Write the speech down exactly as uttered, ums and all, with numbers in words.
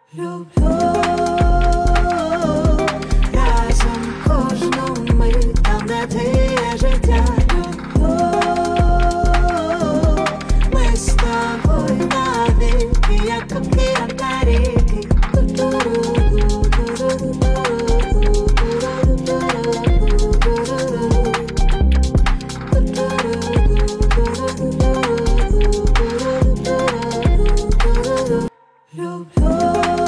Люблю разом кожну мить, там де ти є життя. Люблю, ми з тобою навіки, як океан та ріки. Люблю